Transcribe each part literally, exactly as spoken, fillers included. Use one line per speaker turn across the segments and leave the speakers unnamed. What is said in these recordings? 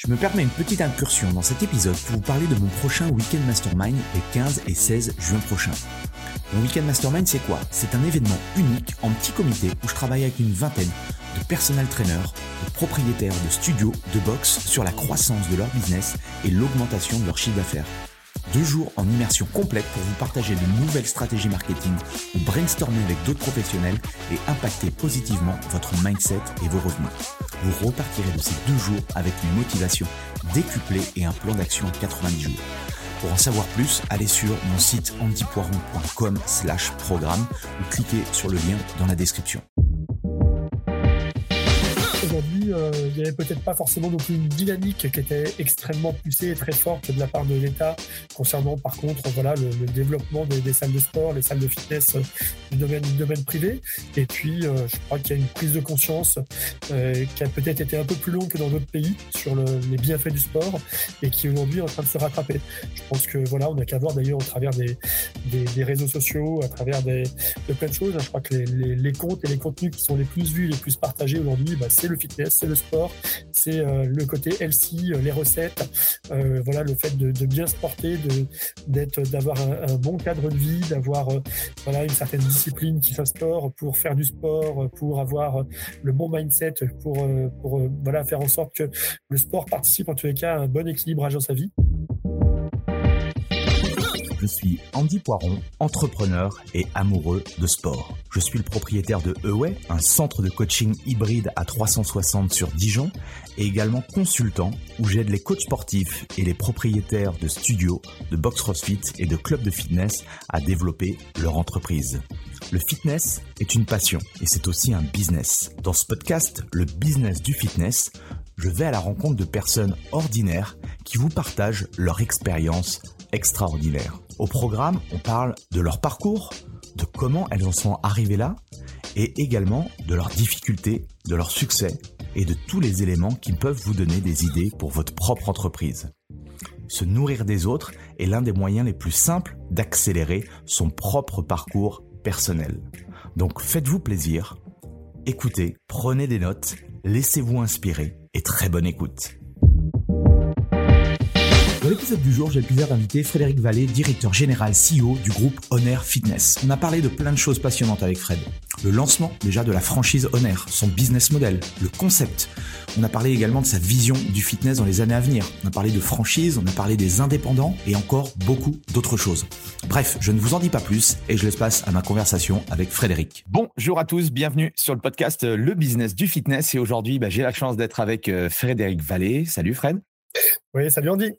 Je me permets une petite incursion dans cet épisode pour vous parler de mon prochain Weekend Mastermind les quinze et seize juin prochains. Mon Weekend Mastermind, c'est quoi ? C'est un événement unique en petit comité où je travaille avec une vingtaine de personal trainers, de propriétaires de studios, de box sur la croissance de leur business et l'augmentation de leur chiffre d'affaires. Deux jours en immersion complète pour vous partager de nouvelles stratégies marketing ou brainstormer avec d'autres professionnels et impacter positivement votre mindset et vos revenus. Vous repartirez de ces deux jours avec une motivation décuplée et un plan d'action en quatre-vingt-dix jours. Pour en savoir plus, allez sur mon site andypoiron point com slash programme ou cliquez sur le lien dans la description.
Aujourd'hui, euh, il n'y avait peut-être pas forcément non plus une dynamique qui était extrêmement poussée et très forte de la part de l'État concernant par contre voilà, le, le développement des, des salles de sport, les salles de fitness euh, du, domaine, du domaine privé. Et puis, euh, je crois qu'il y a une prise de conscience euh, qui a peut-être été un peu plus longue que dans d'autres pays sur le, les bienfaits du sport et qui aujourd'hui est en train de se rattraper. Je pense que voilà, on n'a qu'à voir d'ailleurs au travers des, des, des réseaux sociaux, à travers des, de plein de choses. Je crois que les, les, les comptes et les contenus qui sont les plus vus, les plus partagés aujourd'hui, bah, c'est le fitness, c'est le sport, c'est euh, le côté healthy, euh, les recettes, euh, voilà, le fait de, de bien se porter, de, d'être, d'avoir un, un bon cadre de vie, d'avoir euh, voilà, une certaine discipline qui s'instaure pour faire du sport, pour avoir euh, le bon mindset, pour, euh, pour euh, voilà, faire en sorte que le sport participe en tous les cas à un bon équilibrage dans sa vie.
Je suis Andy Poiron, entrepreneur et amoureux de sport. Je suis le propriétaire de Away, un centre de coaching hybride à trois cent soixante sur Dijon, et également consultant où j'aide les coachs sportifs et les propriétaires de studios, de box CrossFit et de clubs de fitness à développer leur entreprise. Le fitness est une passion et c'est aussi un business. Dans ce podcast, le business du fitness, je vais à la rencontre de personnes ordinaires qui vous partagent leur expérience extraordinaire. Au programme, on parle de leur parcours, de comment elles en sont arrivées là, et également de leurs difficultés, de leurs succès et de tous les éléments qui peuvent vous donner des idées pour votre propre entreprise. Se nourrir des autres est l'un des moyens les plus simples d'accélérer son propre parcours personnel. Donc faites-vous plaisir, écoutez, prenez des notes, laissez-vous inspirer et très bonne écoute. Dans l'épisode du jour, j'ai le plaisir d'inviter Frédéric Vallée, directeur général C E O du groupe Oner Fitness. On a parlé de plein de choses passionnantes avec Fred. Le lancement déjà de la franchise Oner, son business model, le concept. On a parlé également de sa vision du fitness dans les années à venir. On a parlé de franchise, on a parlé des indépendants et encore beaucoup d'autres choses. Bref, je ne vous en dis pas plus et je laisse place à ma conversation avec Frédéric. Bonjour à tous, bienvenue sur le podcast Le Business du Fitness. Et aujourd'hui, bah, j'ai la chance d'être avec Frédéric Vallée. Salut Fred.
Oui, salut Andy.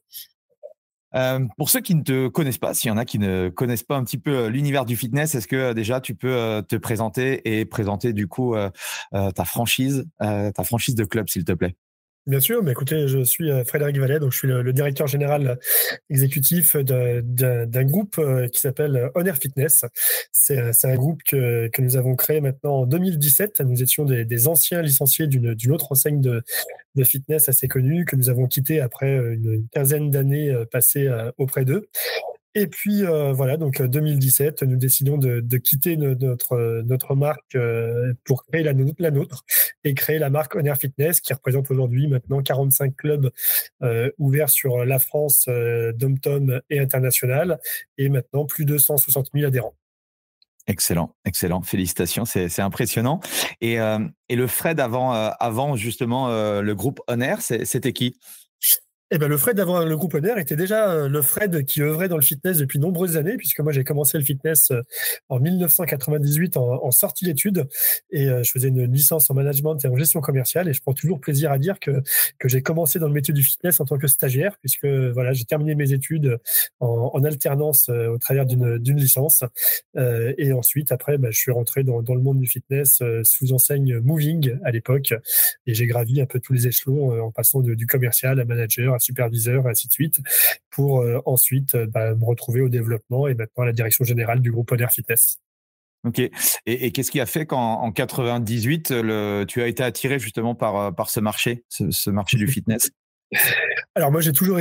Euh, pour ceux qui ne te connaissent pas, s'il y en a qui ne connaissent pas un petit peu l'univers du fitness, est-ce que euh, déjà tu peux euh, te présenter et présenter du coup euh, euh, ta franchise, euh, ta franchise de club, s'il te plaît?
Bien sûr, mais écoutez, je suis Frédéric Vallée, donc je suis le, le directeur général exécutif de, de, d'un groupe qui s'appelle Oner Fitness. C'est, c'est un groupe que, que nous avons créé maintenant en deux mille dix-sept. Nous étions des, des anciens licenciés d'une, d'une autre enseigne de, de fitness assez connue que nous avons quitté après une, une quinzaine d'années passées auprès d'eux. Et puis euh, voilà, donc deux mille dix-sept, nous décidons de, de quitter no, notre notre marque euh, pour créer la, la nôtre et créer la marque Oner Fitness qui représente aujourd'hui maintenant quarante-cinq clubs euh, ouverts sur la France, euh, dom-tom et international, et maintenant plus de cent soixante mille adhérents.
Excellent, excellent, félicitations, c'est c'est impressionnant. Et euh, et le Fred avant euh, avant justement euh, le groupe Oner, c'est, c'était qui?
Eh ben, le Fred avant le groupe Oner était déjà le Fred qui œuvrait dans le fitness depuis de nombreuses années, puisque moi j'ai commencé le fitness en dix-neuf cent quatre-vingt-dix-huit en, en sortie d'études et je faisais une licence en management et en gestion commerciale, et je prends toujours plaisir à dire que que j'ai commencé dans le métier du fitness en tant que stagiaire, puisque voilà, j'ai terminé mes études en, en alternance au travers d'une d'une licence euh, et ensuite après ben, je suis rentré dans dans le monde du fitness sous enseigne Moving à l'époque, et j'ai gravi un peu tous les échelons en passant de, du commercial à manager, superviseur, et ainsi de suite, pour euh, ensuite euh, bah, me retrouver au développement et maintenant à la direction générale du groupe Oner Fitness.
Ok. Et, et qu'est-ce qui a fait qu'en en quatre-vingt-dix-huit, le, tu as été attiré justement par, par ce marché, ce, ce marché du fitness?
Alors moi, j'ai toujours été un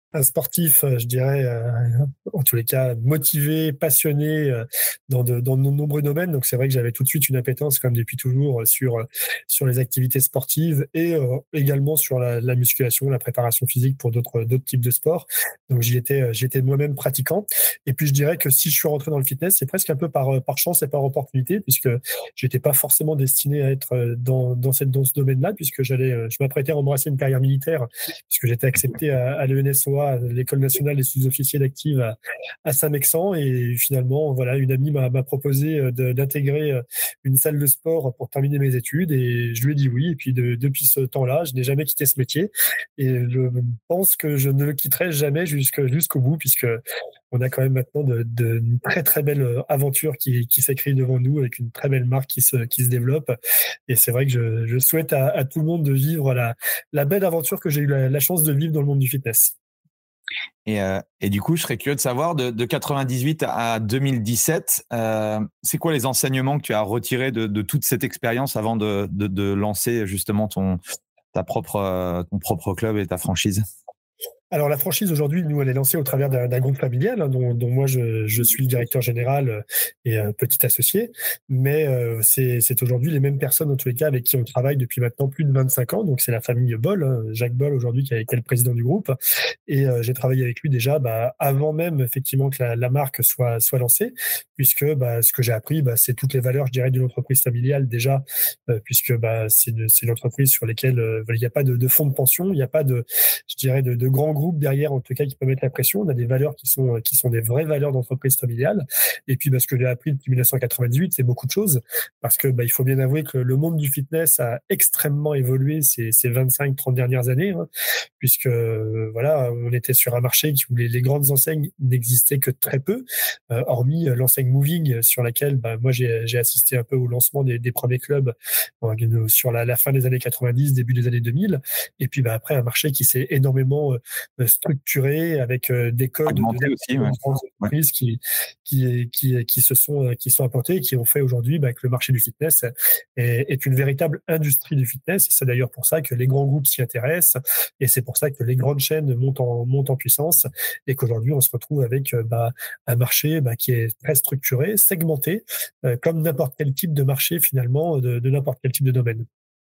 Un sportif, je dirais, euh, en tous les cas, motivé, passionné euh, dans de, dans de nombreux domaines. Donc, c'est vrai que j'avais tout de suite une appétence, comme depuis toujours, sur, sur les activités sportives et euh, également sur la, la musculation, la préparation physique pour d'autres, d'autres types de sports. Donc, j'y étais, j'y étais moi-même pratiquant. Et puis, je dirais que si je suis rentré dans le fitness, c'est presque un peu par, par chance et par opportunité, puisque j'étais pas forcément destiné à être dans, dans, cette, dans ce domaine-là, puisque j'allais, je m'apprêtais à embrasser une carrière militaire, puisque j'étais accepté à, à l'E N S O A, l'École nationale des sous-officiers d'active à, à Saint-Mexan. Et finalement, voilà, une amie m'a, m'a proposé de, d'intégrer une salle de sport pour terminer mes études. Et je lui ai dit oui. Et puis, de, depuis ce temps-là, je n'ai jamais quitté ce métier. Et je pense que je ne le quitterai jamais jusqu'au, jusqu'au bout, puisque on a quand même maintenant de, de, une très, très belle aventure qui, qui s'écrit devant nous, avec une très belle marque qui se, qui se développe. Et c'est vrai que je, je souhaite à, à tout le monde de vivre la, la belle aventure que j'ai eu la, la chance de vivre dans le monde du fitness.
Et, euh, et du coup, je serais curieux de savoir, de, de quatre-vingt-dix-huit à deux mille dix-sept, euh, c'est quoi les enseignements que tu as retirés de, de toute cette expérience avant de, de, de lancer justement ton, ta propre, euh, ton propre club et ta franchise?
Alors, la franchise, aujourd'hui, nous, elle est lancée au travers d'un, d'un groupe familial, hein, dont, dont moi, je, je suis le directeur général et un petit associé. Mais euh, c'est, c'est aujourd'hui les mêmes personnes, en tous les cas, avec qui on travaille depuis maintenant plus de vingt-cinq ans. Donc, c'est la famille Boll, hein, Jacques Boll, aujourd'hui, qui est, qui est le président du groupe. Et euh, j'ai travaillé avec lui déjà bah, avant même, effectivement, que la, la marque soit, soit lancée, puisque bah, ce que j'ai appris, bah, c'est toutes les valeurs, je dirais, d'une entreprise familiale, déjà, euh, puisque bah, c'est, de, c'est une entreprise sur laquelle euh, il n'y a pas de, de fonds de pension, il n'y a pas de, je dirais, de, de grands groupes derrière, en tout cas, qui peut mettre la pression. On a des valeurs qui sont, qui sont des vraies valeurs d'entreprise familiale. Et puis, bah, ce que j'ai appris depuis dix-neuf cent quatre-vingt-dix-huit, c'est beaucoup de choses. Parce que, bah, il faut bien avouer que le monde du fitness a extrêmement évolué ces, ces vingt-cinq trente dernières années, hein, puisque, euh, voilà, on était sur un marché où les, les grandes enseignes n'existaient que très peu, euh, hormis l'enseigne Moving, sur laquelle, bah, moi, j'ai, j'ai assisté un peu au lancement des, des premiers clubs euh, sur la, la fin des années quatre-vingt-dix, début des années deux mille. Et puis, bah, après, un marché qui s'est énormément euh, structuré avec euh, des codes de
aussi, ouais.
entreprises ouais. qui, qui, qui, qui se sont, qui sont implantés et qui ont fait aujourd'hui bah, que le marché du fitness est, est une véritable industrie du fitness. Et c'est d'ailleurs pour ça que les grands groupes s'y intéressent et c'est pour ça que les grandes chaînes montent en, montent en puissance et qu'aujourd'hui on se retrouve avec bah, un marché bah, qui est très structuré, segmenté, euh, comme n'importe quel type de marché finalement de, de n'importe quel type de domaine.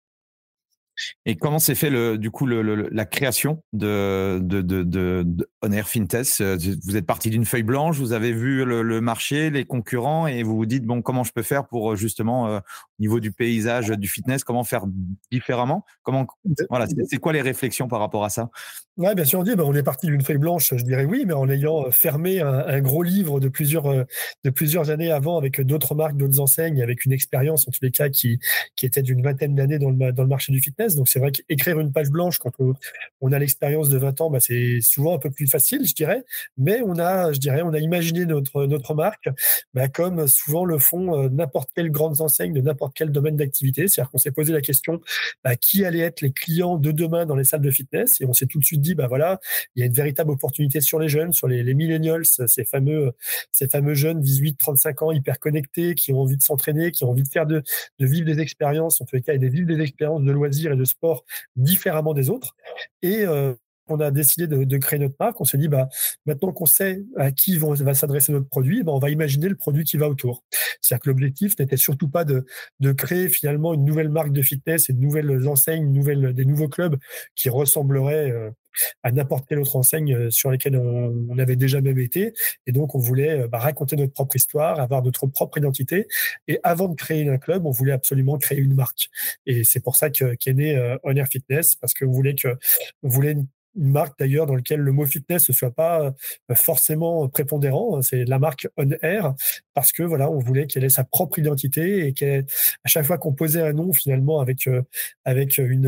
Et comment s'est fait le, du coup le, le, la création de, de, de, de, de On Air Fitness? Vous êtes parti d'une feuille blanche, vous avez vu le, le marché, les concurrents, et vous vous dites bon, comment je peux faire pour justement euh, au niveau du paysage du fitness, comment faire différemment? Comment voilà, c'est, c'est quoi les réflexions par rapport à ça?
Ouais, bien sûr, on dit, ben, on est parti d'une feuille blanche, je dirais oui, mais en ayant fermé un, un gros livre de plusieurs, de plusieurs années avant avec d'autres marques, d'autres enseignes, avec une expérience, en tous les cas, qui, qui était d'une vingtaine d'années dans le, dans le marché du fitness. Donc, c'est vrai qu'écrire une page blanche quand on, on a l'expérience de vingt ans, ben, c'est souvent un peu plus facile, je dirais. Mais on a, je dirais, on a imaginé notre, notre marque, ben, comme souvent le font n'importe quelle grande enseigne de n'importe quel domaine d'activité. C'est-à-dire qu'on s'est posé la question, ben, qui allaient être les clients de demain dans les salles de fitness, et on s'est tout de suite dit, bah voilà, il y a une véritable opportunité sur les jeunes, sur les, les millennials, ces fameux, ces fameux jeunes dix-huit trente-cinq ans hyper connectés, qui ont envie de s'entraîner, qui ont envie de faire de, de vivre des expériences, en tous les cas, et de vivre des expériences de loisirs et de sport différemment des autres. Et euh, on a décidé de, de créer notre marque. On s'est dit, bah, maintenant qu'on sait à qui vont, va s'adresser notre produit, bah, on va imaginer le produit qui va autour. C'est-à-dire que l'objectif n'était surtout pas de, de créer finalement une nouvelle marque de fitness et de nouvelles enseignes, une nouvelle, des nouveaux clubs qui ressembleraient euh, à n'importe quelle autre enseigne sur lesquelles on, on avait déjà même été. Et donc, on voulait bah, raconter notre propre histoire, avoir notre propre identité. Et avant de créer un club, on voulait absolument créer une marque. Et c'est pour ça que, qu'est né euh, On Air Fitness, parce qu'on voulait que, on voulait une une marque d'ailleurs dans laquelle le mot fitness ne soit pas forcément prépondérant. C'est la marque On Air parce que voilà, on voulait qu'elle ait sa propre identité et qu'à chaque fois qu'on posait un nom finalement avec avec une,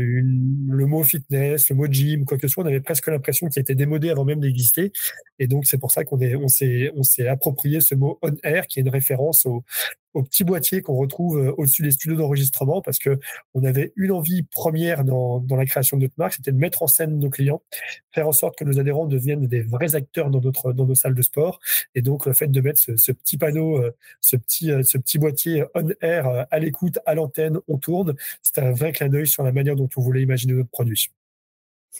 une le mot fitness, le mot gym, quoi que ce soit, on avait presque l'impression qu'il était démodé avant même d'exister. Et donc c'est pour ça qu'on est on s'est on s'est approprié ce mot On Air qui est une référence au au petit boîtier qu'on retrouve au-dessus des studios d'enregistrement parce que on avait une envie première dans, dans la création de notre marque, c'était de mettre en scène nos clients, faire en sorte que nos adhérents deviennent des vrais acteurs dans notre, dans nos salles de sport. Et donc, le fait de mettre ce, ce petit panneau, ce petit, ce petit boîtier on air à l'écoute, à l'antenne, on tourne, c'était un vrai clin d'œil sur la manière dont on voulait imaginer notre produit.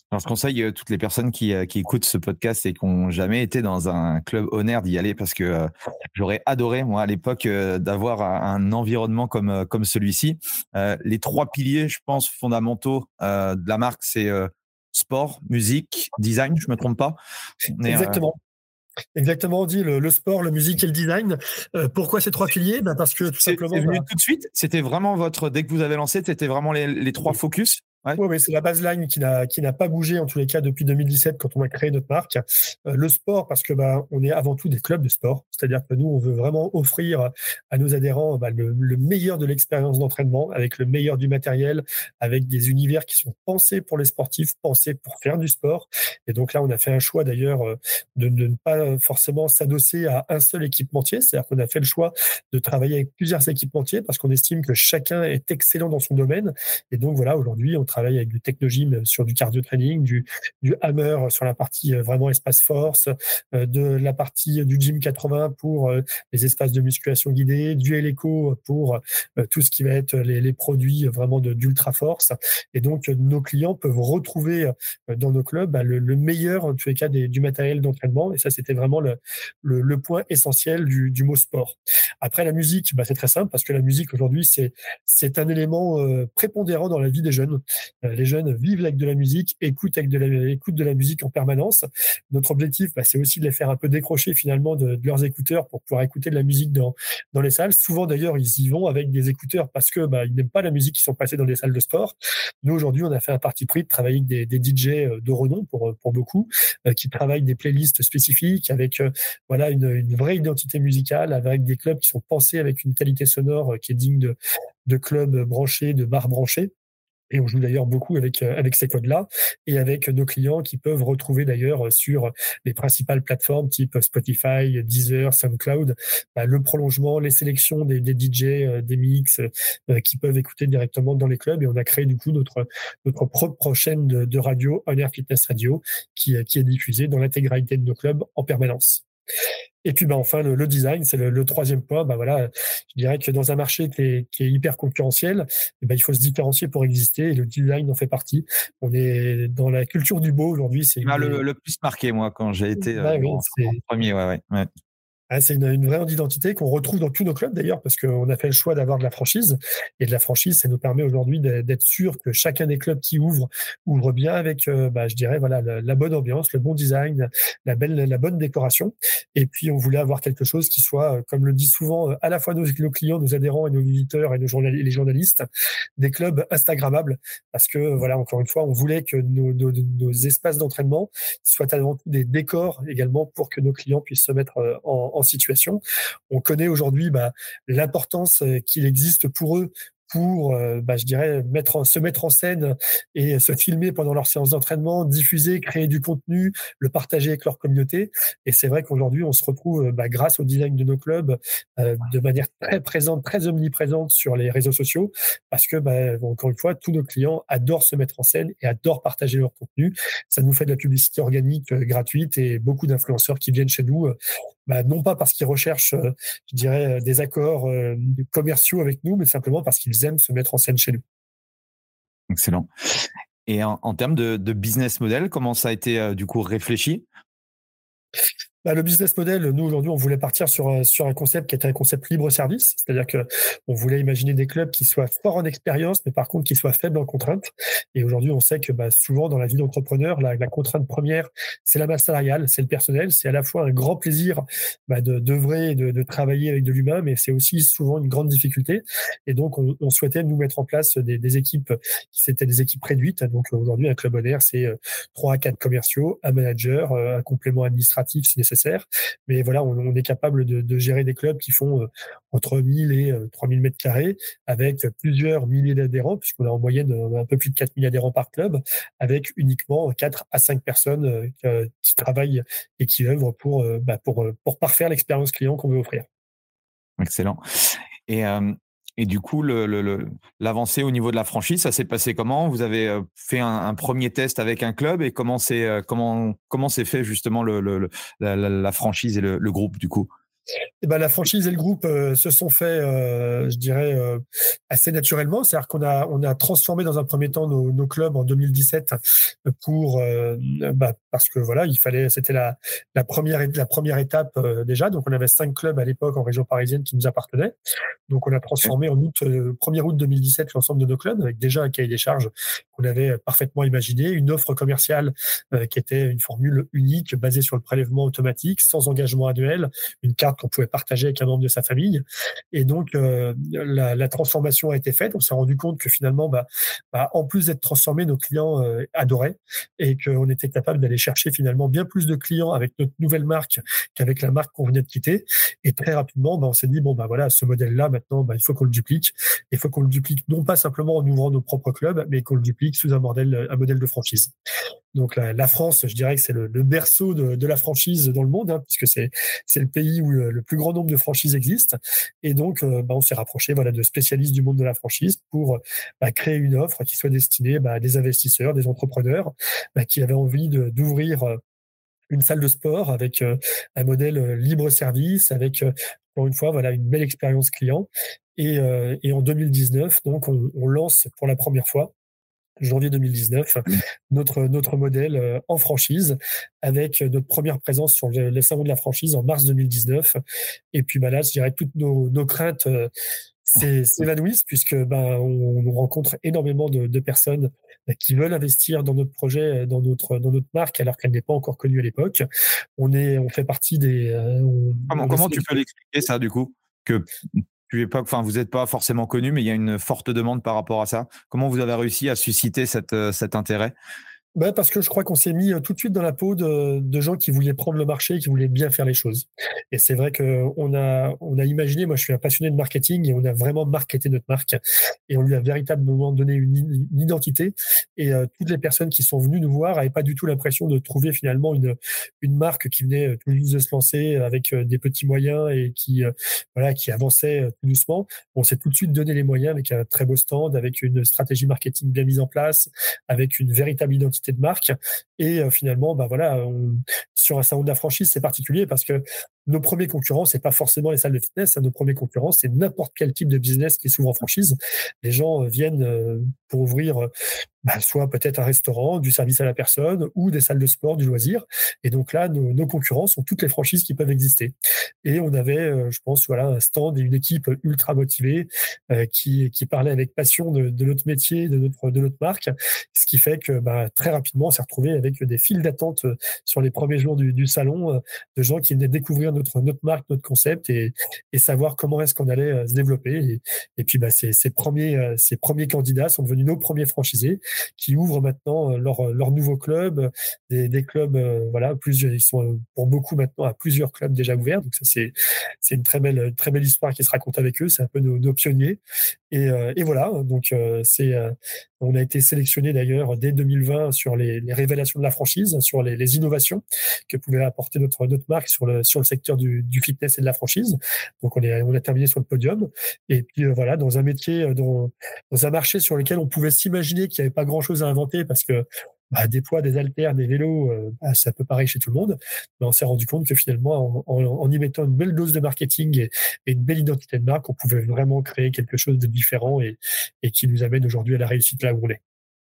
Alors, je conseille euh, toutes les personnes qui, euh, qui écoutent ce podcast et qui n'ont jamais été dans un club Honor d'y aller parce que euh, j'aurais adoré, moi, à l'époque, euh, d'avoir un, un environnement comme, euh, comme celui-ci. Euh, les trois piliers, je pense, fondamentaux euh, de la marque, c'est euh, sport, musique, design, je ne me trompe pas. Mais, euh,
Exactement. Exactement, on dit le, le sport, la musique et le design. Euh, pourquoi ces trois piliers? Bah parce que tout
c'est c'est
simplement,
venu
bah,
tout de suite. C'était vraiment votre, dès que vous avez lancé, c'était vraiment les, les trois focus. Ouais.
oui, oui, c'est la baseline qui n'a qui n'a pas bougé en tous les cas depuis deux mille dix-sept quand on a créé notre marque. Euh, le sport parce que bah on est avant tout des clubs de sport, c'est-à-dire que nous on veut vraiment offrir à nos adhérents bah, le, le meilleur de l'expérience d'entraînement avec le meilleur du matériel, avec des univers qui sont pensés pour les sportifs, pensés pour faire du sport. Et donc là on a fait un choix d'ailleurs euh, de, de ne pas forcément s'adosser à un seul équipementier, c'est-à-dire qu'on a fait le choix de travailler avec plusieurs équipementiers parce qu'on estime que chacun est excellent dans son domaine. Et donc voilà, aujourd'hui on travaille avec du technogym sur du cardio training, du, du hammer sur la partie vraiment espace force, de la partie du gym quatre-vingts pour les espaces de musculation guidée, du Eleco pour tout ce qui va être les, les produits vraiment de, d'ultra force. Et donc nos clients peuvent retrouver dans nos clubs bah, le, le meilleur en tous les cas des, du matériel d'entraînement. Et ça, c'était vraiment le, le, le point essentiel du, du mot sport. Après la musique, bah, c'est très simple parce que la musique aujourd'hui c'est c'est un élément euh, prépondérant dans la vie des jeunes. Euh, les jeunes vivent avec de la musique, écoutent avec de la, écoutent de la musique en permanence. Notre objectif, bah, c'est aussi de les faire un peu décrocher finalement de, de leurs écouteurs pour pouvoir écouter de la musique dans, dans les salles. Souvent d'ailleurs, ils y vont avec des écouteurs parce que bah, ils n'aiment pas la musique qui sont passées dans les salles de sport. Nous aujourd'hui, on a fait un parti pris de travailler avec des, des D J de renom pour pour beaucoup, euh, qui travaillent des playlists spécifiques avec euh, voilà une, une vraie identité musicale, avec des clubs qui sont pensés avec une qualité sonore qui est digne de de clubs branchés, de bars branchés. Et on joue d'ailleurs beaucoup avec avec ces codes-là et avec nos clients qui peuvent retrouver d'ailleurs sur les principales plateformes type Spotify, Deezer, SoundCloud, bah, le prolongement, les sélections des, des D J, des mix euh, qui peuvent écouter directement dans les clubs. Et on a créé du coup notre notre propre chaîne de, de radio, On Air Fitness Radio, qui qui est diffusée dans l'intégralité de nos clubs en permanence. Et puis, bah, enfin, le, le design, c'est le, le troisième point. Bah, voilà, je dirais que dans un marché qui est, qui est hyper concurrentiel, eh ben, il faut se différencier pour exister et le design en fait partie. On est dans la culture du beau aujourd'hui. C'est
Il m'a
une des...
le, le plus marqué, moi, quand j'ai été euh,
bah, oui,
en,
c'est...
en premier. Ouais, ouais, ouais.
Ah, c'est une, une vraie identité qu'on retrouve dans tous nos clubs d'ailleurs, parce qu'on a fait le choix d'avoir de la franchise. Et de la franchise, ça nous permet aujourd'hui d'être sûr que chacun des clubs qui ouvre, ouvre bien avec, euh, bah, je dirais, voilà, la, la bonne ambiance, le bon design, la, belle, la bonne décoration. Et puis, on voulait avoir quelque chose qui soit, comme le disent souvent, à la fois nos, nos clients, nos adhérents et nos visiteurs et nos journal, les journalistes, des clubs instagrammables. Parce que, voilà, encore une fois, on voulait que nos, nos, nos espaces d'entraînement soient avant tout des décors également pour que nos clients puissent se mettre en, en situation. On connaît aujourd'hui bah, l'importance qu'il existe pour eux pour, euh, bah, je dirais, mettre en, se mettre en scène et se filmer pendant leur séance d'entraînement, diffuser, créer du contenu, le partager avec leur communauté. Et c'est vrai qu'aujourd'hui, on se retrouve, bah, grâce au design de nos clubs, euh, de manière très présente, très omniprésente sur les réseaux sociaux, parce que, bah, encore une fois, tous nos clients adorent se mettre en scène et adorent partager leur contenu. Ça nous fait de la publicité organique euh, gratuite et beaucoup d'influenceurs qui viennent chez nous, euh, bah, non pas parce qu'ils recherchent, euh, je dirais, des accords euh, commerciaux avec nous, mais simplement parce qu'ils aiment se mettre en scène chez nous.
Excellent. Et en, en termes de, de business model, comment ça a été euh, du coup réfléchi?
Bah, le business model, nous aujourd'hui, on voulait partir sur un, sur un concept qui était un concept libre service, c'est-à-dire que on voulait imaginer des clubs qui soient forts en expérience, mais par contre qui soient faibles en contrainte. Et aujourd'hui, on sait que bah, souvent dans la vie d'entrepreneur, la, la contrainte première, c'est la masse salariale, c'est le personnel, c'est à la fois un grand plaisir bah, de d'œuvrer, de, de travailler avec de l'humain, mais c'est aussi souvent une grande difficulté. Et donc, on, on souhaitait nous mettre en place des, des équipes qui c'était des équipes réduites. Donc aujourd'hui, un club On Air, c'est trois à quatre commerciaux, un manager, un complément administratif si nécessaire. Mais voilà, on, on est capable de, de gérer des clubs qui font euh, entre mille et euh, trois mille mètres carrés avec plusieurs milliers d'adhérents, puisqu'on a en moyenne euh, un peu plus de quatre mille adhérents par club, avec uniquement quatre à cinq personnes euh, qui travaillent et qui œuvrent pour, euh, bah, pour, pour parfaire l'expérience client qu'on veut offrir.
Excellent. Et, euh, et du coup, le, le, le, l'avancée au niveau de la franchise, ça s'est passé comment? Vous avez fait un, un premier test avec un club et comment c'est comment comment s'est fait justement le, le, la, la, la franchise et le, le groupe du coup?
Et ben, la franchise et le groupe euh, se sont faits, euh, je dirais, euh, assez naturellement. C'est-à-dire qu'on a, on a transformé dans un premier temps nos, nos clubs en deux mille dix-sept pour, euh, bah, parce que voilà, il fallait, c'était la, la première, la première étape euh, déjà. Donc, on avait cinq clubs à l'époque en région parisienne qui nous appartenaient. Donc, on a
Ok.
transformé en août, euh, premier août deux mille dix-sept l'ensemble de nos clubs avec déjà un cahier des charges qu'on avait parfaitement imaginé, une offre commerciale euh, qui était une formule unique basée sur le prélèvement automatique, sans engagement annuel, une carte qu'on pouvait partager avec un membre de sa famille. Et donc, euh, la, la transformation a été faite. On s'est rendu compte que finalement, bah, bah, en plus d'être transformé, nos clients euh, adoraient et qu'on était capable d'aller chercher finalement bien plus de clients avec notre nouvelle marque qu'avec la marque qu'on venait de quitter. Et très rapidement, bah, on s'est dit, bon, bah voilà, ce modèle-là, maintenant, bah, il faut qu'on le duplique. Il faut qu'on le duplique non pas simplement en ouvrant nos propres clubs, mais qu'on le duplique sous un modèle, un modèle de franchise. Donc la, la France, je dirais que c'est le, le berceau de, de la franchise dans le monde, hein, puisque c'est c'est le pays où le, le plus grand nombre de franchises existent. Et donc, euh, bah, on s'est rapproché, voilà, de spécialistes du monde de la franchise pour bah, créer une offre qui soit destinée bah, à des investisseurs, des entrepreneurs bah, qui avaient envie de, d'ouvrir une salle de sport avec euh, un modèle euh, libre service, avec euh, encore une fois, voilà, une belle expérience client. Et, euh, et en deux mille dix-neuf, donc, on, on lance pour la première fois janvier deux mille dix-neuf, notre, notre modèle euh, en franchise, avec notre première présence sur le, le salon de la franchise en mars deux mille dix-neuf. Et puis bah là, je dirais que toutes nos, nos craintes euh, s'évanouissent, puisque ben, on, on rencontre énormément de, de personnes qui veulent investir dans notre projet, dans notre, dans notre marque, alors qu'elle n'est pas encore connue à l'époque. On, est, on fait partie des... Euh, on,
Comment,
on
comment tu peux l'expliquer ça, du coup? Que tu es pas, enfin, vous n'êtes pas forcément connu, mais il y a une forte demande par rapport à ça. Comment vous avez réussi à susciter cette, euh, cet intérêt?
Ben parce que je crois qu'on s'est mis tout de suite dans la peau de, de gens qui voulaient prendre le marché, qui voulaient bien faire les choses. Et c'est vrai qu'on a, on a imaginé, moi je suis un passionné de marketing, et on a vraiment marketé notre marque. Et on lui a véritablement donné une, une identité. Et euh, toutes les personnes qui sont venues nous voir n'avaient pas du tout l'impression de trouver finalement une, une marque qui venait tout juste de se lancer avec des petits moyens et qui, euh, voilà, qui avançait tout doucement. On s'est tout de suite donné les moyens avec un très beau stand, avec une stratégie marketing bien mise en place, avec une véritable identité de marque. Et euh, finalement, bah voilà, on, sur un salon de la franchise, c'est particulier parce que nos premiers concurrents, c'est pas forcément les salles de fitness. Hein, nos premiers concurrents, c'est n'importe quel type de business qui s'ouvre en franchise. Les gens euh, viennent euh, pour ouvrir euh, bah, soit peut-être un restaurant, du service à la personne, ou des salles de sport, du loisir. Et donc là, nos, nos concurrents sont toutes les franchises qui peuvent exister. Et on avait, euh, je pense, voilà, un stand et une équipe ultra motivée euh, qui, qui parlait avec passion de, de notre métier, de notre, de notre marque. Ce qui fait que bah, très rapidement, on s'est retrouvé avec des files d'attente sur les premiers jours du, du salon, euh, de gens qui venaient découvrir notre, notre marque, notre concept et, et savoir comment est-ce qu'on allait euh, se développer. Et, et puis, bah, ces, ces, premiers, euh, ces premiers candidats sont devenus nos premiers franchisés qui ouvrent maintenant leur, leur nouveau club, des, des clubs, euh, voilà, plusieurs, ils sont pour beaucoup maintenant à plusieurs clubs déjà ouverts. Donc ça, c'est, c'est une très belle, très belle histoire qui se raconte avec eux. C'est un peu nos, nos pionniers. Et, euh, et voilà, donc euh, c'est, euh, on a été sélectionné d'ailleurs dès deux mille vingt sur les, les révélations de la franchise, sur les, les innovations que pouvait apporter notre, notre marque sur le, sur le secteur du, du fitness et de la franchise. Donc on, est, on a terminé sur le podium. Et puis euh, voilà, dans un métier, dans, dans un marché sur lequel on pouvait s'imaginer qu'il n'y avait pas grand-chose à inventer parce que bah, des poids, des haltères, des vélos, euh, bah, c'est un peu pareil chez tout le monde. Mais on s'est rendu compte que finalement, en, en, en y mettant une belle dose de marketing et, et une belle identité de marque, on pouvait vraiment créer quelque chose de différent et, et qui nous amène aujourd'hui à la réussite là où on est.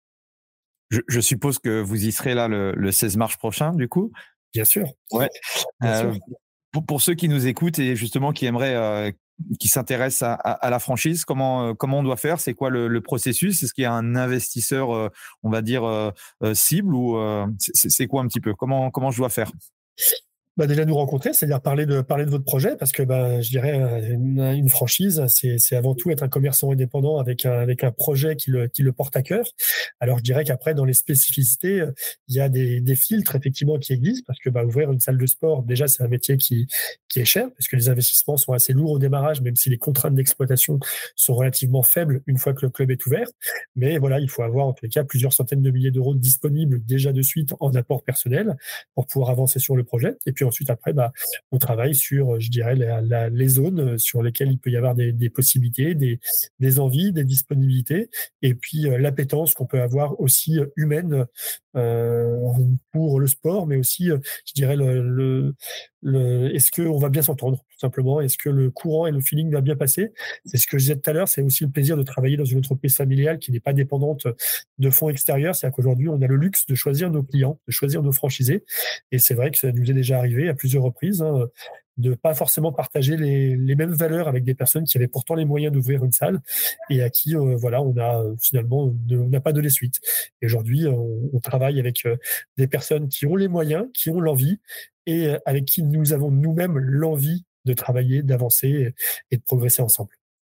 Je, je suppose que vous y serez là le, le seize mars prochain, du coup.
Bien sûr.
Ouais.
Bien
Euh,
sûr.
pour, pour ceux qui nous écoutent et justement qui aimeraient, euh, qui s'intéressent à, à, à la franchise, comment, euh, comment on doit faire? C'est quoi le, le processus? Est-ce qu'il y a un investisseur, euh, on va dire, euh, euh, cible ou euh, c'est, c'est quoi un petit peu? Comment, comment je dois faire?
Bah déjà nous rencontrer, c'est-à-dire parler de parler de votre projet, parce que bah, je dirais une, une franchise, c'est, c'est avant tout être un commerçant indépendant avec un, avec un projet qui le, qui le porte à cœur. Alors je dirais qu'après dans les spécificités, il y a des, des filtres effectivement qui existent, parce que bah, ouvrir une salle de sport, déjà c'est un métier qui, qui est cher, parce que les investissements sont assez lourds au démarrage, même si les contraintes d'exploitation sont relativement faibles une fois que le club est ouvert. Mais voilà, il faut avoir en tous les cas plusieurs centaines de milliers d'euros disponibles déjà de suite en apport personnel pour pouvoir avancer sur le projet. Et puis ensuite, après, bah, on travaille sur, je dirais, la, la, les zones sur lesquelles il peut y avoir des, des possibilités, des, des envies, des disponibilités, et puis euh, l'appétence qu'on peut avoir aussi humaine euh, pour le sport, mais aussi, euh, je dirais, le, le, le est-ce qu'on va bien s'entendre, tout simplement? Est-ce que le courant et le feeling va bien passer? C'est ce que je disais tout à l'heure, c'est aussi le plaisir de travailler dans une entreprise familiale qui n'est pas dépendante de fonds extérieurs. C'est-à-dire qu'aujourd'hui, on a le luxe de choisir nos clients, de choisir nos franchisés. Et c'est vrai que ça nous est déjà arrivé à plusieurs reprises, hein, de pas forcément partager les, les mêmes valeurs avec des personnes qui avaient pourtant les moyens d'ouvrir une salle et à qui, euh, voilà, on a euh, finalement, de- on n'a pas donné suite. Et aujourd'hui, on, on travaille avec euh, des personnes qui ont les moyens, qui ont l'envie et euh, avec qui nous avons nous-mêmes l'envie de travailler, d'avancer et, et de progresser ensemble.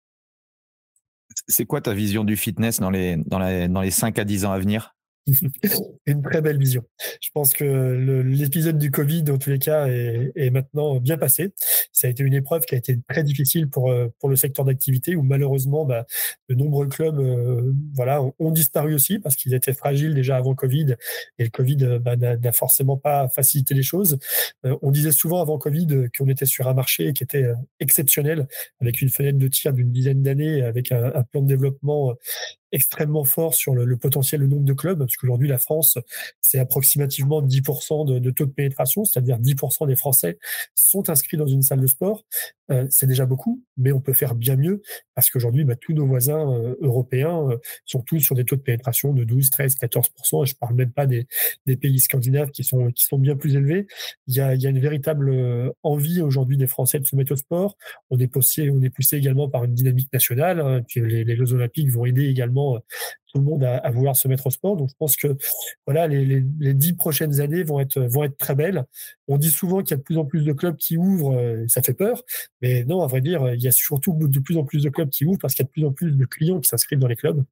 C'est quoi ta vision du fitness dans les, dans les, dans les cinq à dix ans à venir?
Une très belle vision. Je pense que le- l'épisode du Covid, en tous les cas, est, est maintenant bien passé. Ça a été une épreuve qui a été très difficile pour, euh, pour le secteur d'activité où malheureusement, bah, de nombreux clubs euh, voilà, ont, ont disparu aussi parce qu'ils étaient fragiles déjà avant Covid et le Covid euh, bah, n'a n'a forcément pas facilité les choses. Euh, on disait souvent avant Covid euh, qu'on était sur un marché qui était euh, exceptionnel avec une fenêtre de tir d'une dizaine d'années, avec un, un plan de développement euh, extrêmement fort sur le, le potentiel, le nombre de clubs, parce qu'aujourd'hui, la France, c'est approximativement dix pour cent de, de taux de pénétration, c'est-à-dire dix pour cent des Français sont inscrits dans une salle de sport. Euh, c'est déjà beaucoup, mais on peut faire bien mieux, parce qu'aujourd'hui, bah, tous nos voisins euh, européens euh, sont tous sur des taux de pénétration de douze, treize, quatorze pour cent, et je parle même pas des, des pays scandinaves qui sont, qui sont bien plus élevés. Il y a, il y a une véritable euh, envie aujourd'hui des Français de se mettre au sport. On est poussé, on est poussé également par une dynamique nationale, hein, puis les, les Jeux Olympiques vont aider également tout le monde à, à vouloir se mettre au sport. Donc, je pense que voilà, les, les, les dix prochaines années vont être, vont être très belles. On dit souvent qu'il y a de plus en plus de clubs qui ouvrent, euh, ça fait peur. Mais non, à vrai dire, il y a surtout de plus en plus de clubs qui ouvrent parce qu'il y a de plus en plus de clients qui s'inscrivent dans les clubs.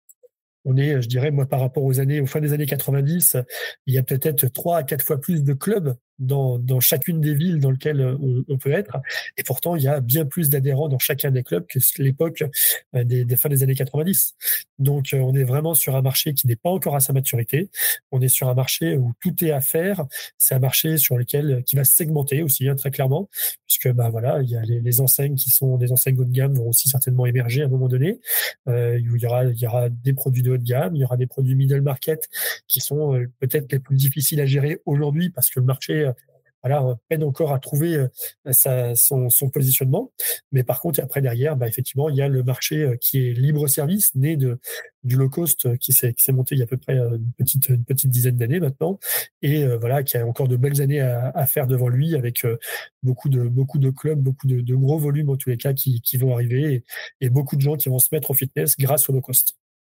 On est, je dirais, moi, par rapport aux années, aux fin des années quatre-vingt-dix, il y a peut-être trois à quatre fois plus de clubs dans, dans chacune des villes dans lesquelles on, on peut être. Et pourtant, il y a bien plus d'adhérents dans chacun des clubs que l'époque des, des fins des années quatre-vingt-dix. Donc, on est vraiment sur un marché qui n'est pas encore à sa maturité. On est sur un marché où tout est à faire. C'est un marché sur lequel, qui va se segmenter aussi, hein, très clairement, puisque, bah, voilà, il y a les, les enseignes qui sont des enseignes haut de gamme vont aussi certainement émerger à un moment donné, euh, où il y aura, il y aura des produits de haut de gamme, il y aura des produits middle market qui sont euh, peut-être les plus difficiles à gérer aujourd'hui parce que le marché euh, voilà, peine encore à trouver euh, sa, son, son positionnement. Mais par contre, après, derrière, bah, effectivement, il y a le marché euh, qui est libre-service, né de, du low cost euh, qui s'est, qui s'est monté il y a à peu près euh, une petite, une petite dizaine d'années maintenant. Et euh, voilà, qui a encore de belles années à, à faire devant lui avec euh, beaucoup, de, beaucoup de clubs, beaucoup de, de gros volumes en tous les cas qui, qui vont arriver et, et beaucoup de gens qui vont se mettre au fitness grâce au low cost.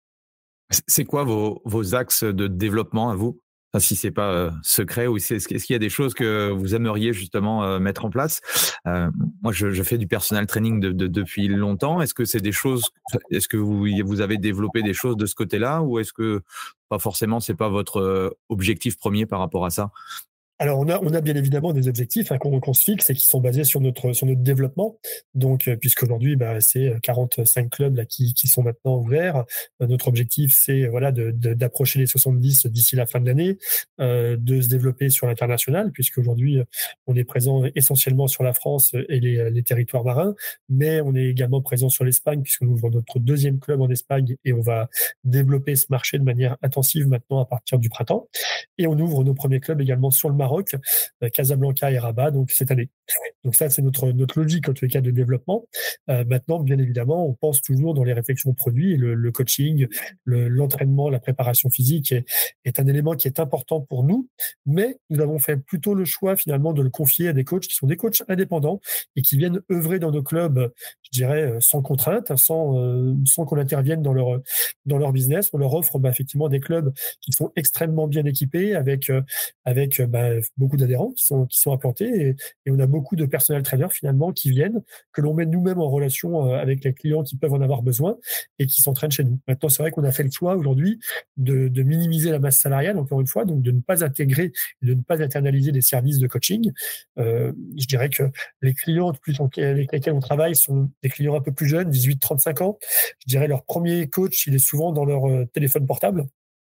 C'est quoi vos, vos axes de développement à vous? Enfin, si c'est pas euh, secret, ou c'est, est-ce qu'il y a des choses que vous aimeriez justement euh, mettre en place? euh, Moi, je, je fais du personal training de, de, depuis longtemps. Est-ce que c'est des choses, est-ce que vous, vous avez développé des choses de ce côté-là, ou est-ce que pas forcément, c'est pas votre euh, objectif premier par rapport à ça?
Alors, on a, on a bien évidemment des objectifs hein, qu'on, qu'on se fixe et qui sont basés sur notre, sur notre développement. Donc, euh, puisqu'aujourd'hui, bah, c'est quarante-cinq clubs là, qui, qui sont maintenant ouverts. Euh, notre objectif, c'est voilà, de, de, d'approcher les soixante-dix d'ici la fin de l'année, euh, de se développer sur l'international, puisqu'aujourd'hui, on est présent essentiellement sur la France et les, les territoires marins, mais on est également présent sur l'Espagne, puisqu'on ouvre notre deuxième club en Espagne et on va développer ce marché de manière intensive maintenant à partir du printemps. Et on ouvre nos premiers clubs également sur le Maroc, Casablanca et Rabat, donc cette année. Donc ça, c'est notre, notre logique en tous les cas de développement. Euh, maintenant, bien évidemment, on pense toujours dans les réflexions produits, le, le coaching, le, l'entraînement, la préparation physique est, est un élément qui est important pour nous, mais nous avons fait plutôt le choix finalement de le confier à des coachs qui sont des coachs indépendants et qui viennent œuvrer dans nos clubs, je dirais, sans contrainte, sans, euh, sans qu'on intervienne dans leur, dans leur business. On leur offre bah, effectivement des clubs qui sont extrêmement bien équipés avec, euh, avec bah, beaucoup d'adhérents qui sont, qui sont implantés et, et on a beaucoup de personnel trainers finalement qui viennent, que l'on met nous-mêmes en relation avec les clients qui peuvent en avoir besoin et qui s'entraînent chez nous. Maintenant, c'est vrai qu'on a fait le choix aujourd'hui de, de minimiser la masse salariale, encore une fois, donc de ne pas intégrer et de ne pas internaliser des services de coaching. Euh, je dirais que les clients plus avec lesquels on travaille sont des clients un peu plus jeunes, dix-huit à trente-cinq ans. Je dirais leur premier coach, il est souvent dans leur téléphone portable.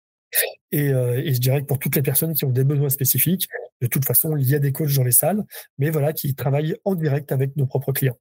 Et, euh, et je dirais que pour toutes les personnes qui ont des besoins spécifiques, de toute façon, il y a des coachs dans les salles, mais voilà, qui travaillent en direct avec nos propres clients.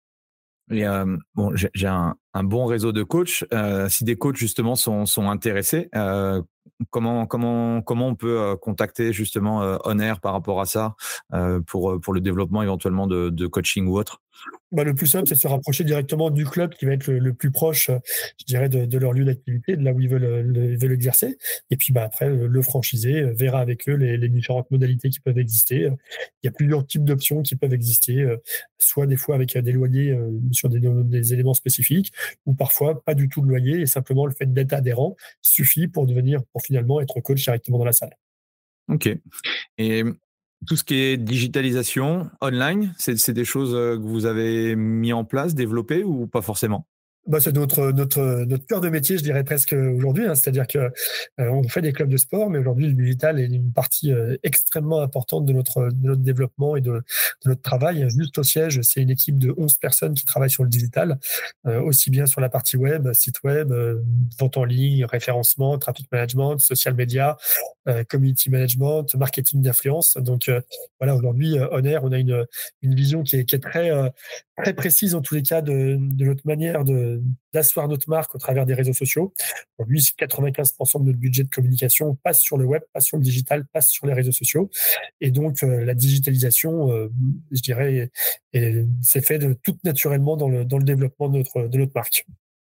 Et euh, bon, j'ai, j'ai un, un bon réseau de coachs. Euh, si des coachs justement sont, sont intéressés, euh, comment comment comment on peut euh, contacter justement euh, On Air par rapport à ça euh, pour pour le développement éventuellement de, de coaching ou autre?
Bah, le plus simple, c'est de se rapprocher directement du club qui va être le, le plus proche, euh, je dirais, de, de leur lieu d'activité, de là où ils veulent, euh, le- ils veulent exercer. Et puis, bah, après, le, le franchisé euh, verra avec eux les, les différentes modalités qui peuvent exister. Euh, Il y a plusieurs types d'options qui peuvent exister, euh, soit des fois avec euh, des loyers euh, sur des, des éléments spécifiques, ou parfois pas du tout de loyer, et simplement le fait d'être adhérent suffit pour devenir, pour finalement être coach directement dans la salle.
Ok. Et tout ce qui est digitalisation online, c'est c'est des choses euh, que vous avez mis en place, développées ou pas forcément?
Bah, c'est notre notre notre cœur de métier, je dirais presque aujourd'hui, hein. C'est-à-dire que, heu, on fait des clubs de sport, mais aujourd'hui, le digital est une partie, heu, extrêmement importante de notre de notre développement et de de notre travail. Juste au siège, c'est une équipe de onze personnes qui travaillent sur le digital, heu, aussi bien sur la partie web, site web, heu, vente en ligne, référencement, traffic management, social media, heu, community management, marketing d'influence. Donc, heu, voilà, aujourd'hui, heu, On Air, on a une une vision qui est qui est très, heu, très précise en tous les cas de de notre manière de d'asseoir notre marque au travers des réseaux sociaux. Aujourd'hui, c'est quatre-vingt-quinze pour cent de notre budget de communication passe sur le web, passe sur le digital, passe sur les réseaux sociaux. Et donc, euh, la digitalisation, euh, je dirais, est- c'est fait de tout naturellement dans le, dans le développement de notre, de notre marque.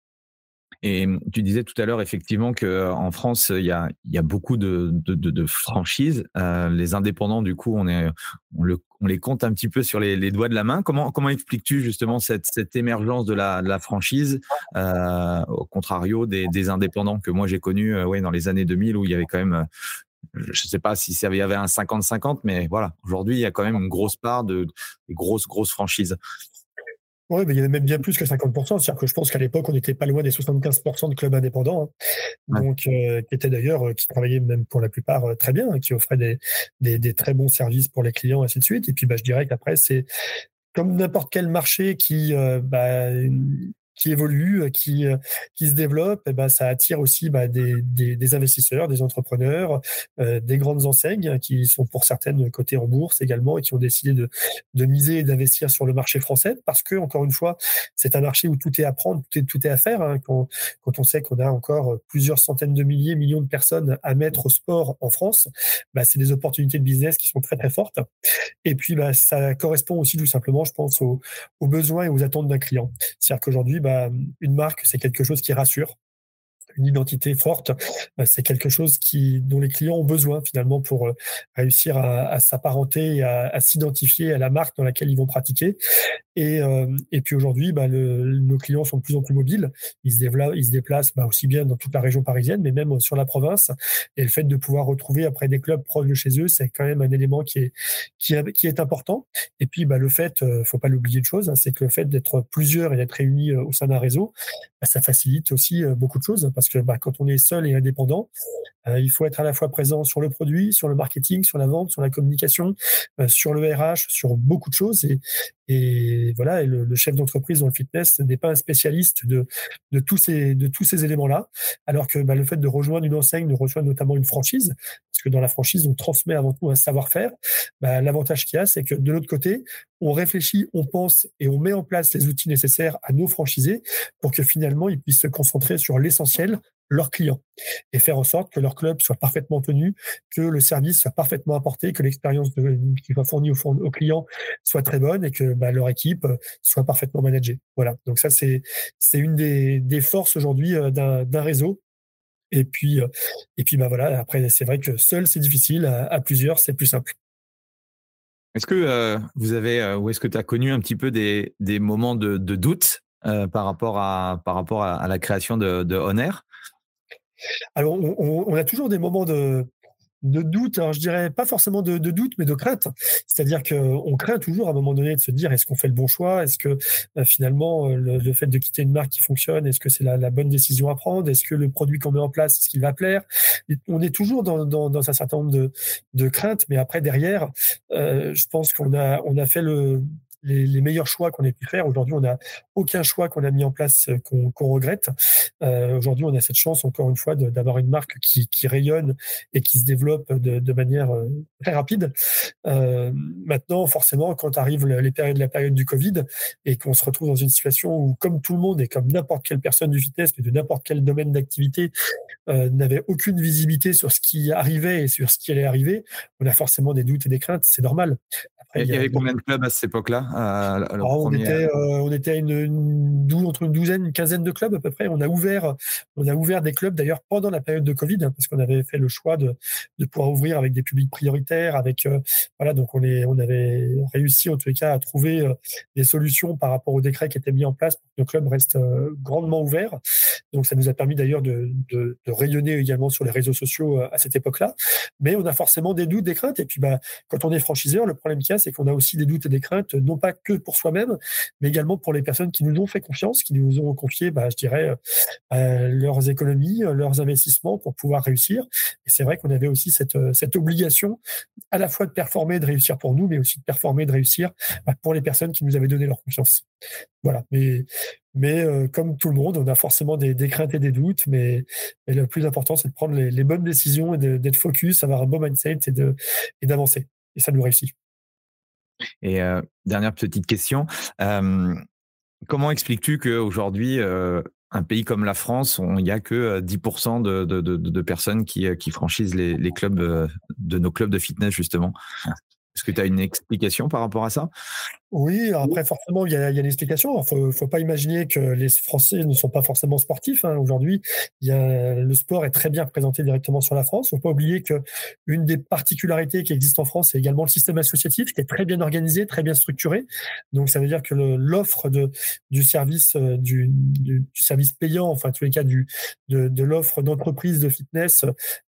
Et tu disais tout à l'heure effectivement qu'en France, il y a, il y a beaucoup de, de, de, de franchises. Euh, les indépendants, du coup, on, est, on, le, on les compte un petit peu sur les, les doigts de la main. Comment, comment expliques-tu justement cette, cette émergence de la, de la franchise, euh, au contrario des, des indépendants que moi j'ai connus euh, ouais, dans les années deux mille où il y avait quand même, euh, je ne sais pas si ça y avait un cinquante cinquante, mais voilà, aujourd'hui, il y a quand même une grosse part de, de grosses, grosses franchises.
Oui, mais il y avait même bien plus que cinquante pour cent. C'est-à-dire que je pense qu'à l'époque, on n'était pas loin des soixante-quinze pour cent de clubs indépendants, hein.
Ouais.
Donc, euh, qui étaient d'ailleurs, euh, qui travaillaient même pour la plupart euh, très bien, hein, qui offraient des, des, des très bons services pour les clients, ainsi de suite. Et puis, bah, je dirais qu'après, c'est comme n'importe quel marché qui, euh, bah, qui évolue, euh, qui, euh, qui se développe, et ben, ça attire aussi bah, des, des, des investisseurs, des entrepreneurs, euh, des grandes enseignes qui sont pour certaines cotées en bourse également et qui ont décidé de, de miser et d'investir sur le marché français parce que, encore une fois, c'est un marché où tout est à prendre, tout est, tout est à faire. Hein, quand, quand on sait qu'on a encore plusieurs centaines de milliers, millions de personnes à mettre au sport en France, bah, c'est des opportunités de business qui sont très, très fortes. Et puis, bah, ça correspond aussi tout simplement, je pense, aux, aux besoins et aux attentes d'un client. C'est-à-dire qu'aujourd'hui, bah, une marque, c'est quelque chose qui rassure. Une identité forte, bah, c'est quelque chose qui, dont les clients ont besoin finalement pour euh, réussir à, à s'apparenter et à, à s'identifier à la marque dans laquelle ils vont pratiquer. Et, euh, et puis aujourd'hui, bah, le, nos clients sont de plus en plus mobiles. Ils se développent, ils se déplacent bah, aussi bien dans toute la région parisienne, mais même sur la province. Et le fait de pouvoir retrouver après des clubs proches de chez eux, c'est quand même un élément qui est qui est, qui est important. Et puis bah, le fait, euh, faut pas l'oublier une chose, hein, c'est que le fait d'être plusieurs et d'être réunis euh, au sein d'un réseau, bah, ça facilite aussi euh, beaucoup de choses parce que bah, quand on est seul et indépendant, euh, il faut être à la fois présent sur le produit, sur le marketing, sur la vente, sur la communication, euh, sur le R H, sur beaucoup de choses. Et, et voilà, et le, le chef d'entreprise dans le fitness n'est pas un spécialiste de, de tous ces, de tous ces éléments-là. Alors que bah, le fait de rejoindre une enseigne, de rejoindre notamment une franchise, parce que dans la franchise, on transmet avant tout un savoir-faire, bah, l'avantage qu'il y a, c'est que de l'autre côté, on réfléchit, on pense et on met en place les outils nécessaires à nos franchisés pour que finalement, ils puissent se concentrer sur l'essentiel, leurs clients, et faire en sorte que leur club soit parfaitement tenu, que le service soit parfaitement apporté, que l'expérience de, qui soit fournie aux, aux clients soit très bonne et que bah, leur équipe soit parfaitement managée. Voilà. Donc ça, c'est c'est une des, des forces aujourd'hui euh, d'un, d'un réseau. Et puis, euh, et puis bah voilà. Après, c'est vrai que seul, c'est difficile. À, à plusieurs, c'est plus simple.
Est-ce que euh, vous avez, euh, ou est-ce que tu as connu un petit peu des, des moments de, de doute euh, par rapport à par rapport à, à la création de, de On Air?
Alors, on, on, on a toujours des moments de de doute, alors je dirais pas forcément de, de doute, mais de crainte. C'est-à-dire qu'on craint toujours à un moment donné de se dire est-ce qu'on fait le bon choix? Est-ce que euh, finalement euh, le, le fait de quitter une marque qui fonctionne, est-ce que c'est la, la bonne décision à prendre? Est-ce que le produit qu'on met en place, est-ce qu'il va plaire? Et on est toujours dans, dans, dans un certain nombre de, de craintes, mais après derrière, euh, je pense qu'on a, on a fait le, les, les meilleurs choix qu'on ait pu faire. Aujourd'hui, on n'a aucun choix qu'on a mis en place euh, qu'on, qu'on regrette. Euh, aujourd'hui, on a cette chance, encore une fois, de, d'avoir une marque qui, qui rayonne et qui se développe de, de manière euh, très rapide. Euh, maintenant, forcément, quand arrive le, les périodes, la période du Covid et qu'on se retrouve dans une situation où, comme tout le monde et comme n'importe quelle personne du fitness, mais de n'importe quel domaine d'activité, euh, n'avait aucune visibilité sur ce qui arrivait et sur ce qui allait arriver, on a forcément des doutes et des craintes, c'est normal.
Après, il y, y avait combien de clubs à cette époque-là à, à
Alors, on, était, euh, on était à une, une dou- entre une douzaine, une quinzaine de clubs à peu près. On a ouvert, on a ouvert des clubs d'ailleurs pendant la période de Covid, hein, parce qu'on avait fait le choix de, de pouvoir ouvrir avec des publics prioritaires, avec euh, voilà, donc on, est, on avait réussi en tous les cas à trouver euh, des solutions par rapport au décret qui était mis en place pour que nos clubs restent euh, grandement ouverts. Donc ça nous a permis d'ailleurs de, de, de rayonner également sur les réseaux sociaux à cette époque-là. Mais on a forcément des doutes, des craintes. Et puis bah, quand on est franchiseur, le problème qu'il y a, c'est qu'on a aussi des doutes et des craintes, non pas que pour soi-même, mais également pour les personnes qui nous ont fait confiance, qui nous ont confié, bah, je dirais, euh, leurs économies, leurs investissements pour pouvoir réussir. Et c'est vrai qu'on avait aussi cette, cette obligation à la fois de performer et de réussir pour nous, mais aussi de performer et de réussir bah, pour les personnes qui nous avaient donné leur confiance. Voilà. Mais, mais euh, comme tout le monde, on a forcément des, des craintes et des doutes, mais, mais le plus important, c'est de prendre les, les bonnes décisions et de, d'être focus, avoir un bon mindset et, de, et d'avancer. Et ça nous réussit.
Et euh, dernière petite question, euh, comment expliques-tu qu'aujourd'hui, euh, un pays comme la France, il n'y a que dix pour cent de, de, de, de personnes qui, qui franchisent les, les clubs, de nos clubs de fitness, justement? Est-ce que tu as une explication par rapport à ça?
Oui, après, forcément, il y a, il y a une explication. Il ne faut, faut pas imaginer que les Français ne sont pas forcément sportifs. Hein. Aujourd'hui, il y a, le sport est très bien représenté directement sur la France. Il ne faut pas oublier qu'une des particularités qui existent en France, c'est également le système associatif qui est très bien organisé, très bien structuré. Donc, ça veut dire que le, l'offre de, du service du, du, du service payant, enfin, en tous les cas, du, de, de l'offre d'entreprise de fitness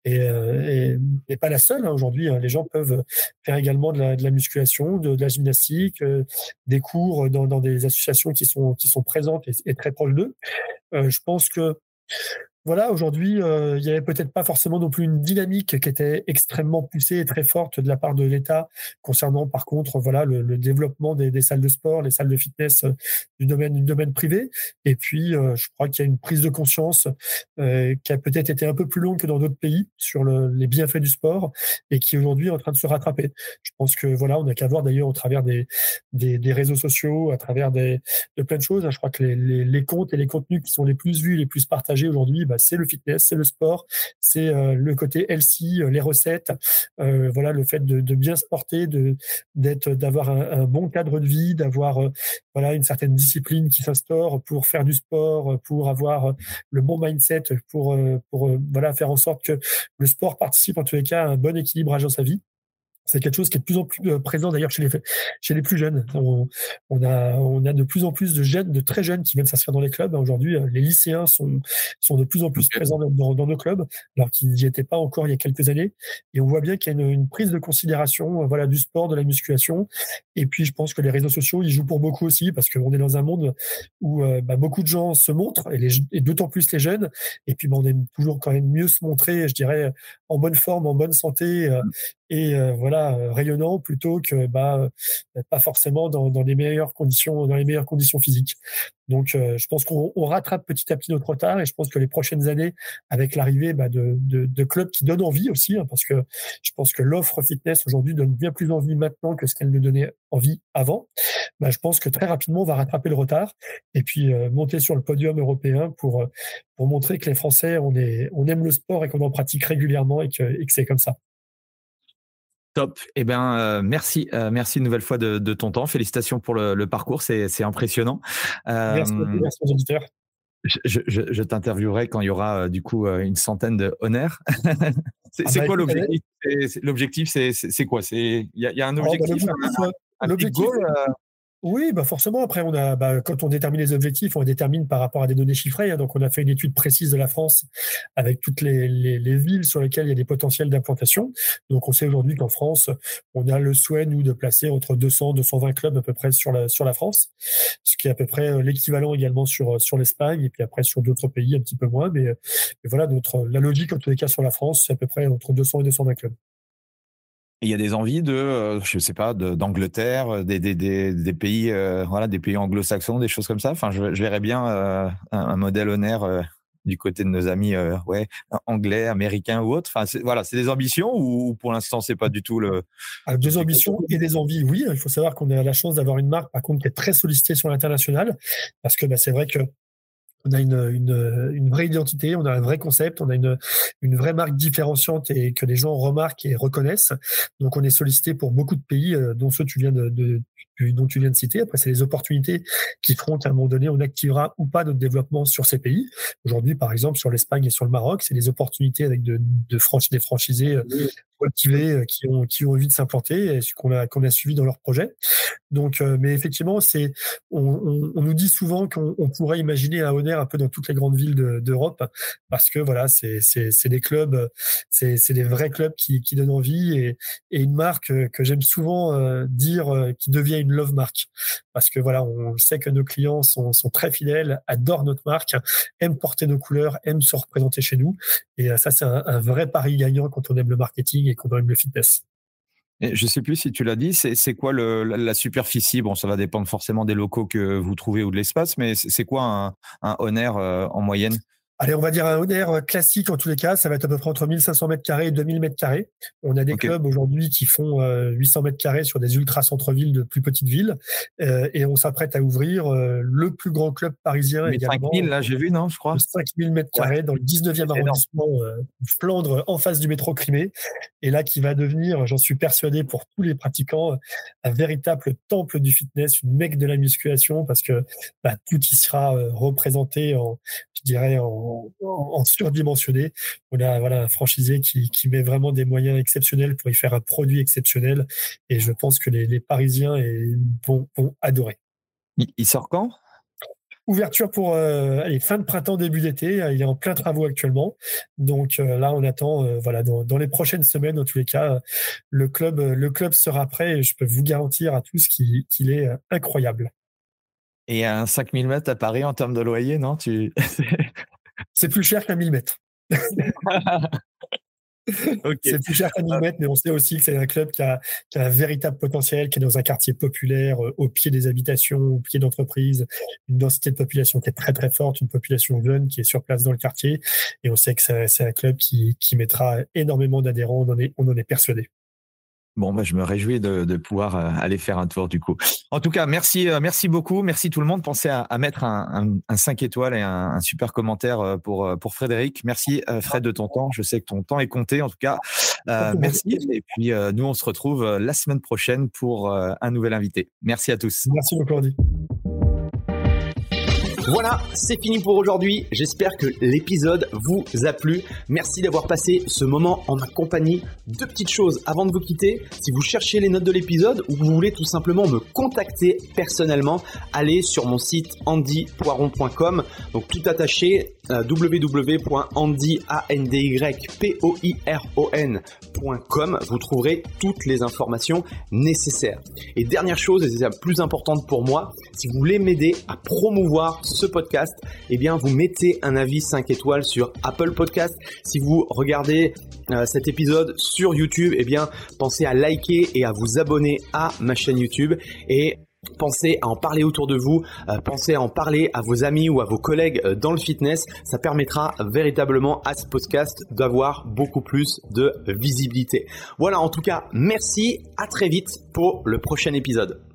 n'est pas la seule. Hein. Aujourd'hui, les gens peuvent faire également de la, de la musculation, de, de la gymnastique, des cours dans, dans des associations qui sont, qui sont présentes et, et très proches d'eux. Euh, je pense que voilà, aujourd'hui, euh, il y avait peut-être pas forcément non plus une dynamique qui était extrêmement poussée et très forte de la part de l'État concernant, par contre, voilà, le, le développement des, des salles de sport, les salles de fitness euh, du domaine du domaine privé. Et puis, euh, je crois qu'il y a une prise de conscience euh, qui a peut-être été un peu plus longue que dans d'autres pays sur le, les bienfaits du sport et qui aujourd'hui est en train de se rattraper. Je pense que voilà, on n'a qu'à voir d'ailleurs au travers des, des, des réseaux sociaux, à travers des, de plein de choses. Je crois que les, les, les comptes et les contenus qui sont les plus vus, les plus partagés aujourd'hui, bah, c'est le fitness, c'est le sport, c'est euh, le côté healthy, euh, les recettes, euh, voilà, le fait de, de bien se porter, de d'être, d'avoir un, un bon cadre de vie, d'avoir euh, voilà une certaine discipline qui s'instaure pour faire du sport, pour avoir le bon mindset, pour euh, pour euh, voilà faire en sorte que le sport participe en tous les cas à un bon équilibrage dans sa vie. C'est quelque chose qui est de plus en plus présent d'ailleurs chez les chez les plus jeunes. On, on a on a de plus en plus de jeunes, de très jeunes qui viennent s'inscrire dans les clubs. Aujourd'hui, les lycéens sont sont de plus en plus okay. présents dans, dans nos clubs, alors qu'ils n'y étaient pas encore il y a quelques années. Et on voit bien qu'il y a une, une prise de considération, voilà, du sport, de la musculation. Et puis, je pense que les réseaux sociaux, ils jouent pour beaucoup aussi, parce qu'on est dans un monde où euh, bah, beaucoup de gens se montrent, et, les, et d'autant plus les jeunes. Et puis, bah, on aime toujours quand même mieux se montrer, je dirais, en bonne forme, en bonne santé. Euh, et euh, voilà euh, rayonnant plutôt que bah euh, pas forcément dans, dans les meilleures conditions dans les meilleures conditions physiques. Donc euh, je pense qu'on on rattrape petit à petit notre retard et je pense que les prochaines années avec l'arrivée bah, de, de, de clubs qui donnent envie aussi hein, parce que je pense que l'offre fitness aujourd'hui donne bien plus envie maintenant que ce qu'elle ne donnait envie avant. Bah, je pense que très rapidement on va rattraper le retard et puis euh, monter sur le podium européen pour pour montrer que les Français on est on aime le sport et qu'on en pratique régulièrement et que, et que c'est comme ça.
Top. Eh bien, euh, merci, euh, merci une nouvelle fois de, de ton temps. Félicitations pour le, le parcours, c'est, c'est impressionnant.
Euh, merci, merci aux auditeurs.
Je, je, je t'interviewerai quand il y aura euh, du coup euh, une centaine de honneurs. c'est, ah c'est bah, quoi l'objectif c'est, c'est, L'objectif, c'est, c'est, c'est quoi Il y a, y a un objectif,
oh, bah, l'objectif,
un, un, un
l'objectif
goal, euh...
Oui, bah forcément. Après, on a, bah, quand on détermine les objectifs, on les détermine par rapport à des données chiffrées. Hein. Donc, on a fait une étude précise de la France avec toutes les, les, les villes sur lesquelles il y a des potentiels d'implantation. Donc, on sait aujourd'hui qu'en France, on a le souhait, nous, de placer entre deux cents, deux cent vingt clubs à peu près sur la, sur la France, ce qui est à peu près l'équivalent également sur, sur l'Espagne et puis après sur d'autres pays un petit peu moins. Mais, mais voilà, notre, la logique, en tous les cas, sur la France, c'est à peu près entre deux cents et deux cent vingt clubs.
il y a des envies de, euh, je sais pas, de, d'Angleterre, des, des, des, des pays, euh, voilà, des pays anglo-saxons, des choses comme ça. Enfin, je, je verrais bien euh, un, un modèle Honor euh, du côté de nos amis, euh, ouais, anglais, américains ou autres. Enfin, c'est, voilà, c'est des ambitions ou pour l'instant c'est pas du tout le.
Alors, des ambitions et des envies, oui. Il faut savoir qu'on a la chance d'avoir une marque, par contre, qui est très sollicitée sur l'international, parce que bah, c'est vrai que on a une, une, une vraie identité, on a un vrai concept, on a une, une vraie marque différenciante et que les gens remarquent et reconnaissent. Donc, on est sollicité pour beaucoup de pays, euh, dont ceux que tu viens de, de, dont tu viens de citer. Après, c'est les opportunités qui feront qu'à un moment donné, on activera ou pas notre développement sur ces pays. Aujourd'hui, par exemple, sur l'Espagne et sur le Maroc, c'est des opportunités avec de, de franch, des franchisés euh, motivés qui ont, qui ont envie de s'implanter et qu'on a, qu'on a suivi dans leur projet. Donc, euh, mais effectivement, c'est, on, on, on nous dit souvent qu'on on pourrait imaginer un Honor un peu dans toutes les grandes villes de, d'Europe, parce que voilà, c'est, c'est, c'est des clubs, c'est, c'est des vrais clubs qui, qui donnent envie et, et une marque que j'aime souvent euh, dire euh, qui devient une love marque, parce que voilà, on sait que nos clients sont, sont très fidèles, adorent notre marque, aiment porter nos couleurs, aiment se représenter chez nous, et euh, ça, c'est un, un vrai pari gagnant quand on aime le marketing et qu'on aime le fitness.
Et je sais plus si tu l'as dit, c'est, c'est quoi le, la, la superficie? Bon, ça va dépendre forcément des locaux que vous trouvez ou de l'espace, mais c'est, c'est quoi un, un Honor euh, en moyenne?
Allez, on va dire un Honor classique en tous les cas, ça va être à peu près entre mille cinq cents mètres carrés et deux mille mètres carrés. On a des okay. clubs aujourd'hui qui font euh, huit cents mètres carrés sur des ultra centre-villes de plus petites villes, euh, et on s'apprête à ouvrir euh, le plus grand club parisien
mais
également.
cinq mille là, j'ai vu, non, je crois.
cinq mille mètres carrés ouais. dans le dix-neuvième arrondissement, euh, Flandre, en face du métro Crimée, et là qui va devenir, j'en suis persuadé pour tous les pratiquants, un véritable temple du fitness, une mecque de la musculation, parce que bah, tout y sera euh, représenté en, je dirais, en En, en surdimensionné. On a voilà un franchisé qui, qui met vraiment des moyens exceptionnels pour y faire un produit exceptionnel, et je pense que les, les Parisiens et, vont, vont adorer.
Il, il sort quand?
Ouverture pour euh, allez, fin de printemps, début d'été. Il est en plein travaux actuellement. Donc euh, là, on attend, euh, voilà, dans, dans les prochaines semaines, en tous les cas, euh, le club, euh, le club sera prêt, et je peux vous garantir à tous qu'il, qu'il est euh, incroyable.
Et un cinq mille mètres à Paris en termes de loyer, non? Tu...
C'est plus cher qu'un mille mètres. Okay. C'est plus cher qu'un mille mètres, mais on sait aussi que c'est un club qui a, qui a un véritable potentiel, qui est dans un quartier populaire, euh, au pied des habitations, au pied d'entreprises, une densité de population qui est très très forte, une population jeune qui est sur place dans le quartier, et on sait que c'est, c'est un club qui, qui mettra énormément d'adhérents, on en est, on en est persuadé.
Bon, bah, je me réjouis de, de pouvoir euh, aller faire un tour du coup. En tout cas, merci, euh, merci beaucoup. Merci tout le monde. Pensez à, à mettre un, un, un cinq étoiles et un, un super commentaire pour, pour Frédéric. Merci euh, Fred de ton temps. Je sais que ton temps est compté en tout cas. Euh, merci. Et puis, euh, nous, on se retrouve la semaine prochaine pour euh, un nouvel invité. Merci à tous.
Merci beaucoup, Andy.
Voilà, c'est fini pour aujourd'hui. J'espère que l'épisode vous a plu. Merci d'avoir passé ce moment en ma compagnie. Deux petites choses avant de vous quitter. Si vous cherchez les notes de l'épisode ou que vous voulez tout simplement me contacter personnellement, allez sur mon site andy poiron point com. Donc tout attaché, euh, w w w point andy poiron point com. Vous trouverez toutes les informations nécessaires. Et dernière chose, et c'est la plus importante pour moi, si vous voulez m'aider à promouvoir ce podcast, eh bien vous mettez un avis cinq étoiles sur Apple Podcast. Si vous regardez euh, cet épisode sur YouTube, eh bien pensez à liker et à vous abonner à ma chaîne YouTube, et pensez à en parler autour de vous, euh, pensez à en parler à vos amis ou à vos collègues euh, dans le fitness. Ça permettra véritablement à ce podcast d'avoir beaucoup plus de visibilité. Voilà, en tout cas, merci, à très vite pour le prochain épisode.